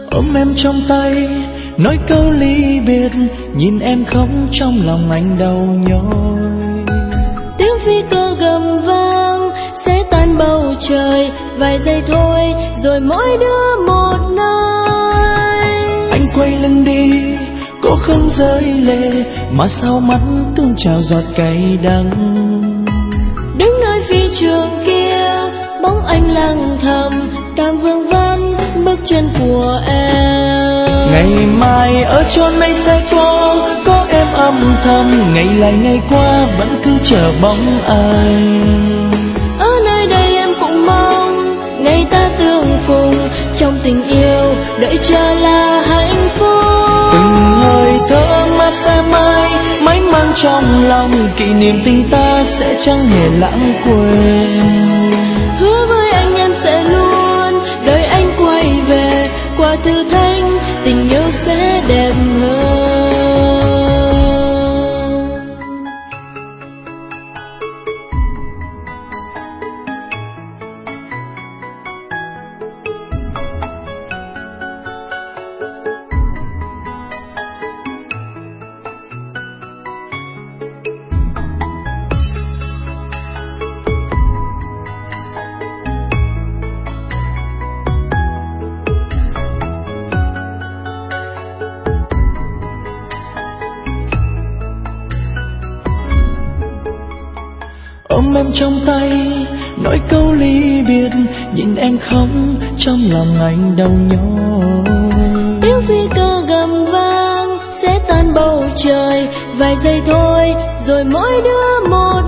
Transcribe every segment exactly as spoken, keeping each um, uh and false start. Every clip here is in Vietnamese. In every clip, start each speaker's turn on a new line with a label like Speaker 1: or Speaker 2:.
Speaker 1: ôm em trong tay nói câu ly biệt, nhìn em khóc trong lòng anh đau nhói.
Speaker 2: Tiếng phi cơ gầm vang sẽ tan bầu trời, vài giây thôi rồi mỗi đứa một nơi.
Speaker 1: Anh quay lưng đi, cô không rơi lệ, mà sao mắt tuôn trào giọt cay đắng.
Speaker 2: Đứng nơi phi trường kia, bóng anh lặng thầm, càng vương vấn bước chân của em.
Speaker 1: Ngày mai ở chốn mây sẽ có, có em âm thầm, ngày lại ngày qua vẫn cứ chờ bóng anh.
Speaker 2: Ở nơi đây em cũng mong ngày ta tương phùng, trong tình yêu đợi chờ là hạnh phúc.
Speaker 1: Từng hơi thở mát sẽ mãi mãi mang trong lòng, kỷ niệm tình ta sẽ chẳng hề lãng quên.
Speaker 2: Hứa với anh em sẽ luôn đợi anh quay về, qua thử thách tình yêu sẽ đẹp hơn.
Speaker 1: Ôm em trong tay nói câu ly biệt, nhìn em khóc trong lòng anh đau nhói.
Speaker 2: Tiếng phi cơ gầm vang sẽ tan bầu trời, vài giây thôi rồi mỗi đứa một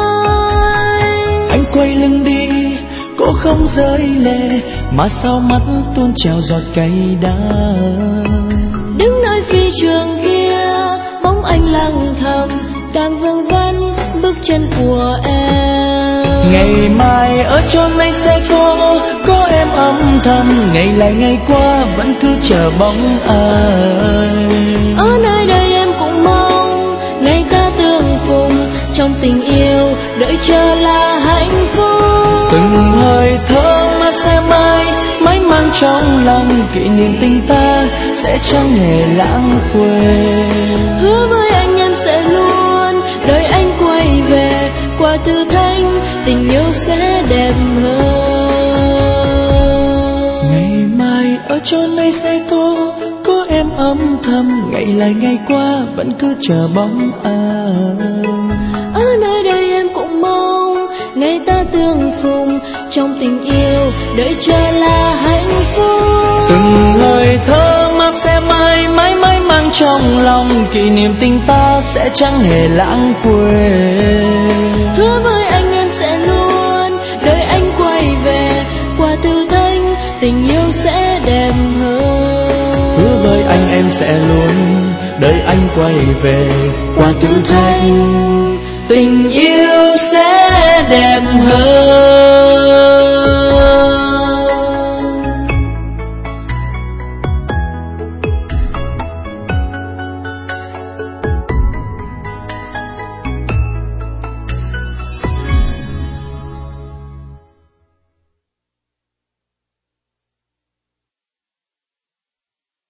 Speaker 2: nơi.
Speaker 1: Anh quay lưng đi, cô không rơi lệ, mà sao mắt tuôn trào giọt cay đắng.
Speaker 2: Đứng nơi phi trường kia, bóng anh lặng thầm, càng vương vấn bước chân của em.
Speaker 1: Ngày mai ở chốn mây sẽ có, có em âm thầm, ngày lại ngày qua vẫn cứ chờ bóng anh.
Speaker 2: Ở nơi đây em cũng mong ngày ta tương phùng, trong tình yêu đợi chờ là hạnh phúc.
Speaker 1: Từng hơi thở mát sẽ mãi mãi mang trong lòng, kỷ niệm tình ta sẽ chẳng hề lãng quên.
Speaker 2: Hứa với anh em sẽ luôn đợi anh quay về, qua thử thách tình yêu sẽ đẹp hơn.
Speaker 1: Ngày mai ở chốn mây sẽ có, có em âm thầm, ngày lại ngày qua vẫn cứ chờ bóng anh.
Speaker 2: Ở nơi đây em cũng mong ngày ta tương phùng, trong tình yêu đợi chờ là hạnh phúc.
Speaker 1: Từng lời thơ mát sẽ mãi mãi mãi mang trong lòng, kỷ niệm tình ta sẽ chẳng hề lãng quên.
Speaker 2: Hứa với anh em sẽ luôn đợi anh quay về, qua thử thách tình yêu sẽ đẹp hơn.
Speaker 1: Hứa với anh em sẽ luôn đợi anh quay về, qua thử thách tình yêu sẽ đẹp hơn.